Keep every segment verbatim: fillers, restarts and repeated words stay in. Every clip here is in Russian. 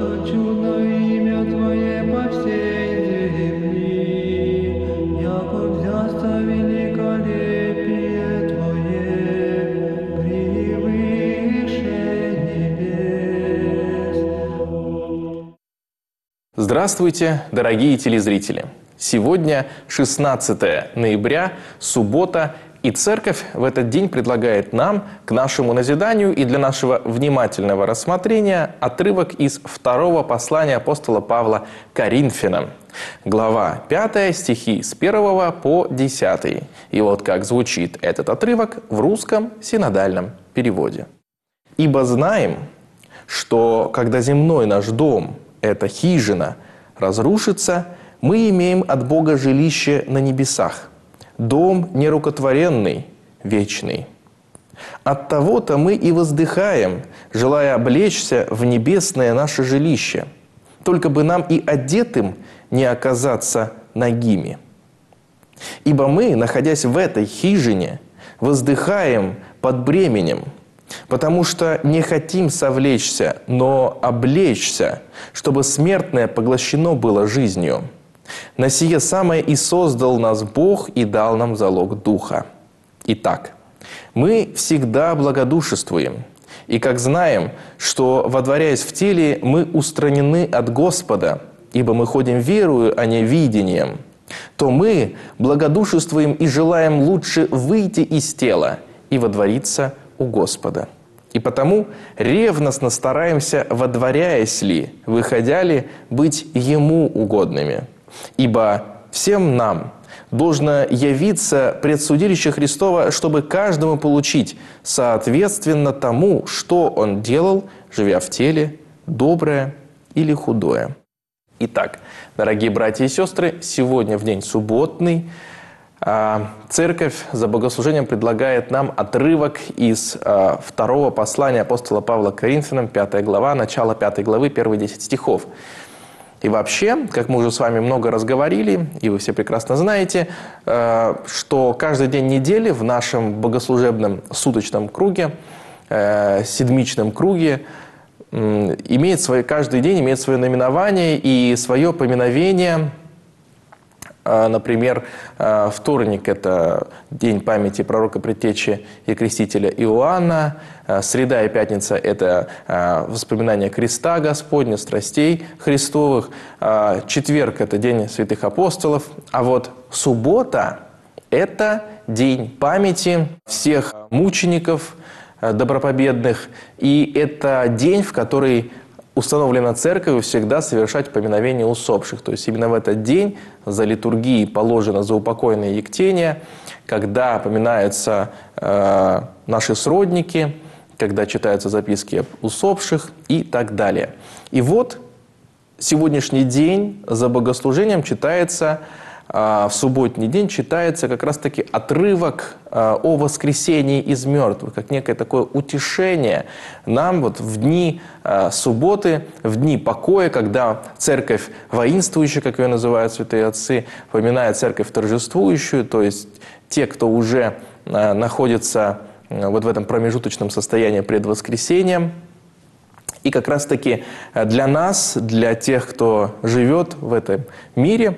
что чудно имя Твое по всей земли, яко взяться великолепие Твое превыше небес. Здравствуйте, дорогие телезрители! Сегодня шестнадцатое ноября, суббота, и Церковь в этот день предлагает нам, к нашему назиданию и для нашего внимательного рассмотрения, отрывок из второго послания апостола Павла Коринфянам. Глава пятая, стихи с первого по десятый. И вот как звучит этот отрывок в русском синодальном переводе. «Ибо знаем, что когда земной наш дом, эта хижина, разрушится, мы имеем от Бога жилище на небесах, дом нерукотворенный, вечный. От того-то мы и воздыхаем, желая облечься в небесное наше жилище, только бы нам и одетым не оказаться нагими. Ибо мы, находясь в этой хижине, воздыхаем под бременем, потому что не хотим совлечься, но облечься, чтобы смертное поглощено было жизнью. На сие самое и создал нас Бог и дал нам залог Духа. Итак, мы всегда благодушествуем, и как знаем, что, водворяясь в теле, мы устранены от Господа, ибо мы ходим верою, а не видением, то мы благодушествуем и желаем лучше выйти из тела и водвориться у Господа. И потому ревностно стараемся, водворяясь ли, выходя ли, быть Ему угодными. Ибо всем нам должно явиться пред судилище Христова, чтобы каждому получить соответственно тому, что он делал, живя в теле, доброе или худое». Итак, дорогие братья и сестры, сегодня в день субботный Церковь за богослужением предлагает нам отрывок из второго послания апостола Павла к Коринфянам, пятая глава, начало пятой главы, первые десять стихов. И вообще, как мы уже с вами много раз говорили, и вы все прекрасно знаете, что каждый день недели в нашем богослужебном суточном круге, седмичном круге, имеет свое, каждый день имеет свое наименование и свое поминовение. Например, вторник – это день памяти пророка предтечи и крестителя Иоанна. Среда и пятница – это воспоминание креста Господня, страстей Христовых. Четверг – это день святых апостолов. А вот суббота – это день памяти всех мучеников добропобедных. И это день, в который установлена церковью всегда совершать поминовение усопших. То есть именно в этот день за литургией положено заупокойное Ектение, когда поминаются э, наши сродники, когда читаются записки об усопших и так далее. И вот сегодняшний день за богослужением читается, э, в субботний день читается как раз-таки отрывок э, о воскресении из мертвых, как некое такое утешение нам вот в дни э, субботы, в дни покоя, когда церковь воинствующая, как ее называют святые отцы, поминает церковь торжествующую, то есть те, кто уже э, находится э, вот в этом промежуточном состоянии пред воскресением. И как раз-таки для нас, для тех, кто живет в этом мире,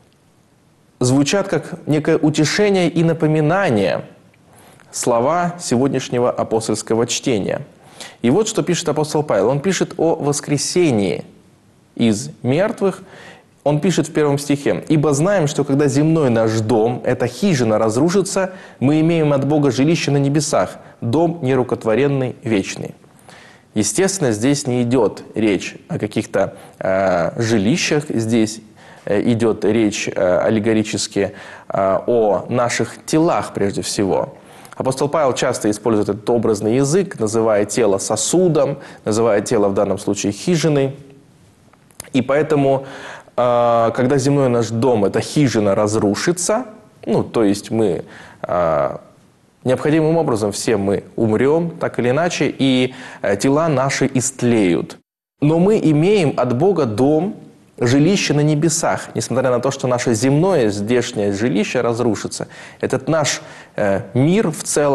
звучат как некое утешение и напоминание слова сегодняшнего апостольского чтения. И вот что пишет апостол Павел. Он пишет о воскресении из мертвых. Он пишет в первом стихе: «Ибо знаем, что когда земной наш дом, эта хижина, разрушится, мы имеем от Бога жилище на небесах, дом нерукотворенный, вечный». Естественно, здесь не идет речь о каких-то э, жилищах, здесь идет речь э, аллегорически э, о наших телах прежде всего. Апостол Павел часто использует этот образный язык, называя тело сосудом, называя тело в данном случае хижиной. И поэтому, э, когда земной наш дом, эта хижина, разрушится, ну, то есть мы э, необходимым образом все мы умрем, так или иначе, и э, тела наши истлеют. Но мы имеем от Бога дом, жилище на небесах, несмотря на то, что наше земное, здешнее жилище разрушится. Этот наш э, мир в целом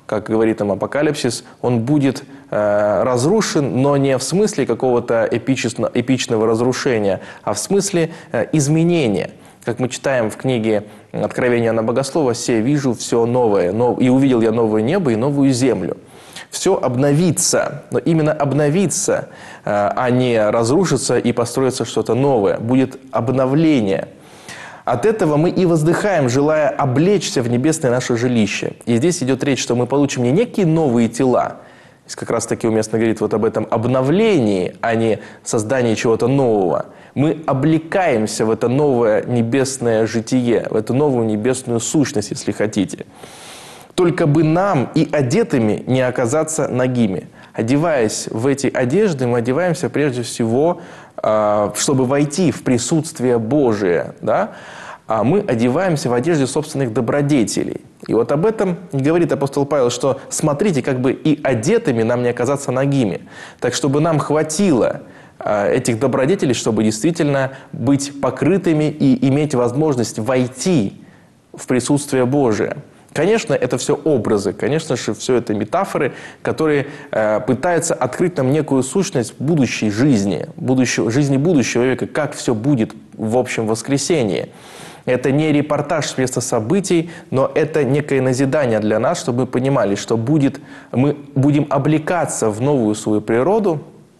как говорит нам Апокалипсис, он будет э, разрушен, но не в смысле какого-то эпичесно, эпичного разрушения, а в смысле э, изменения. Как мы читаем в книге Откровения Иоанна Богослова, «Се вижу все новое, но, и увидел я новое небо и новую землю». Все обновится, но именно обновится, а не разрушится и построится что-то новое. Будет обновление. От этого мы и воздыхаем, желая облечься в небесное наше жилище. И здесь идет речь, что мы получим не некие новые тела. Здесь как раз таки уместно говорить вот об этом обновлении, а не создании чего-то нового. Мы облекаемся в это новое небесное житие, в эту новую небесную сущность, если хотите. Только бы нам и одетыми не оказаться нагими. Одеваясь в эти одежды, мы одеваемся прежде всего, чтобы войти в присутствие Божие. Да? А мы одеваемся в одежде собственных добродетелей. И вот об этом говорит апостол Павел, что смотрите, как бы и одетыми нам не оказаться нагими. Так, чтобы нам хватило этих добродетелей, чтобы действительно быть покрытыми и иметь возможность войти в присутствие Божие. Конечно, это все образы, конечно же, все это метафоры, которые э, пытаются открыть нам некую сущность будущей жизни, будущего, жизни будущего века, как все будет в общем воскресении. Это не репортаж с места событий, но это некое назидание для нас, чтобы мы понимали, что будет, мы будем облекаться в новую свою природу,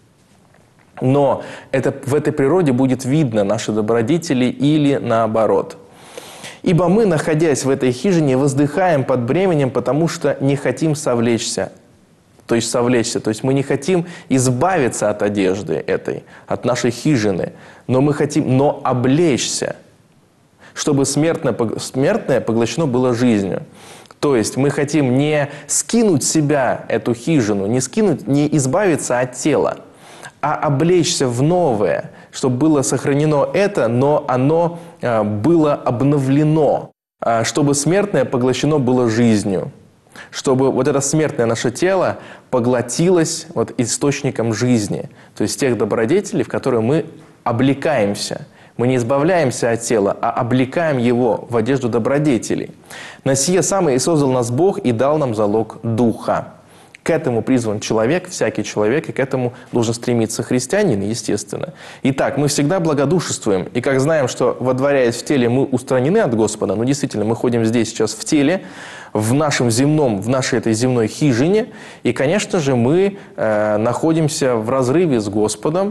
но это, в этой природе будет видно наши добродетели или наоборот. Ибо мы, находясь в этой хижине, воздыхаем под бременем, потому что не хотим совлечься. То есть совлечься. То есть мы не хотим избавиться от одежды этой, от нашей хижины, но мы хотим, но облечься, чтобы смертное, смертное поглощено было жизнью. То есть мы хотим не скинуть себя, эту хижину, не скинуть, не избавиться от тела, а облечься в новое, чтобы было сохранено это, но оно э, было обновлено, э, чтобы смертное поглощено было жизнью, чтобы вот это смертное наше тело поглотилось вот источником жизни, то есть тех добродетелей, в которые мы облекаемся. Мы не избавляемся от тела, а облекаем его в одежду добродетелей. На сие самое и создал нас Бог и дал нам залог Духа. К этому призван человек, всякий человек, и к этому должен стремиться христианин, естественно. Итак, мы всегда благодушествуем, и как знаем, что, водворяясь в теле, мы устранены от Господа, но действительно, мы ходим здесь сейчас в теле, в нашем земном, в нашей этой земной хижине, и, конечно же, мы э, находимся в разрыве с Господом,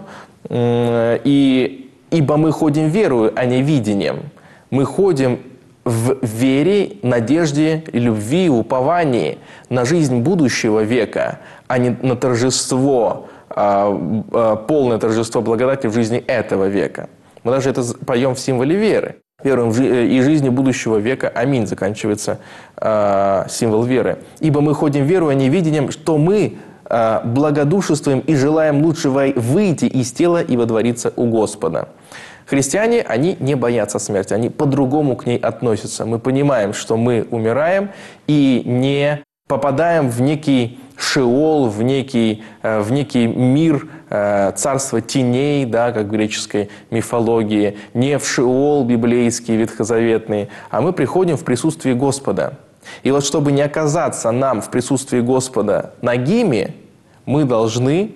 э, и, ибо мы ходим верою, а не видением. Мы ходим в вере, надежде, любви, уповании на жизнь будущего века, а не на торжество, полное торжество благодати в жизни этого века. Мы даже это поем в символе веры. Веруем в жи- и жизни будущего века. Аминь. Заканчивается э, символ веры. Ибо мы ходим верою, а не видением, что мы э, благодушествуем и желаем лучше выйти из тела и водвориться у Господа. Христиане, они не боятся смерти, они по-другому к ней относятся. Мы понимаем, что мы умираем и не попадаем в некий шеол, в некий, в некий мир, царство теней, да, как в греческой мифологии, не в шеол библейский, ветхозаветный, а мы приходим в присутствие Господа. И вот чтобы не оказаться нам в присутствии Господа нагими, мы должны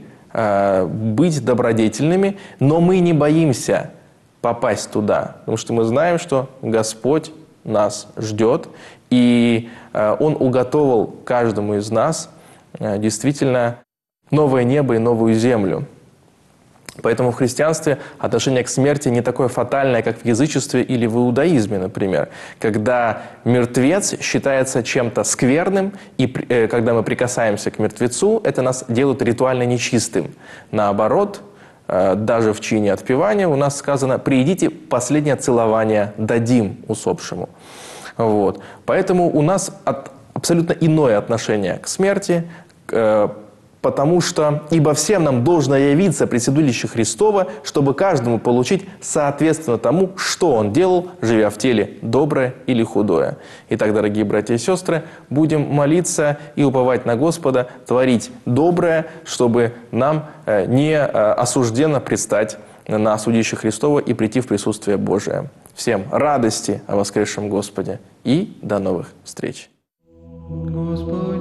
быть добродетельными, но мы не боимся попасть туда, потому что мы знаем, что Господь нас ждет, и э, Он уготовил каждому из нас э, действительно новое небо и новую землю. Поэтому в христианстве отношение к смерти не такое фатальное, как в язычестве или в иудаизме, например, когда мертвец считается чем-то скверным, и э, когда мы прикасаемся к мертвецу, это нас делает ритуально нечистым. Наоборот, даже в чине отпевания у нас сказано: «Приидите, последнее целование дадим усопшему». Вот. Поэтому у нас от, абсолютно иное отношение к смерти, э, потому что «Ибо всем нам должно явиться пред судилище Христово, чтобы каждому получить соответственно тому, что он делал, живя в теле, доброе или худое». Итак, дорогие братья и сестры, будем молиться и уповать на Господа, творить доброе, чтобы нам не осужденно предстать на судилище Христово и прийти в присутствие Божие. Всем радости о воскресшем Господе и до новых встреч! Господи.